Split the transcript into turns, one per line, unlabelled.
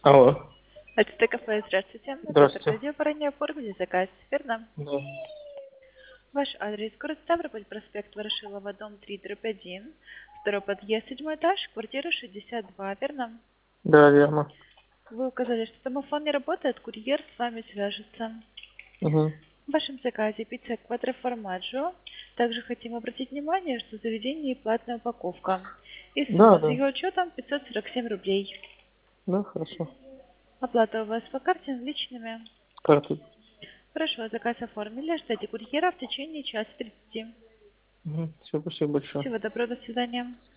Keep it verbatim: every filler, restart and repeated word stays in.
Алло,
Это Т-кафе, здравствуйте. Оператор
здравствуйте.
радио по ранее оформили заказ, верно?
Да,
Ваш адрес: город Ставрополь, проспект Ворошилова, дом три, дробь один, второй подъезд, седьмой этаж, квартира шестьдесят два, верно?
да, верно.
Вы указали, что домофон не работает, курьер с вами свяжется.
Угу.
В вашем заказе пицца квадроформаджо. Также хотим обратить внимание, что в заведении платная упаковка. И
Да,
сумма с
да,
ее учетом пятьсот сорок семь рублей.
да, хорошо.
Оплата у вас по карте наличными.
Карты.
Хорошо, заказ оформили. Ждите курьера в течение часа тридцати.
Угу. Все, спасибо большое.
Всего доброго, до свидания.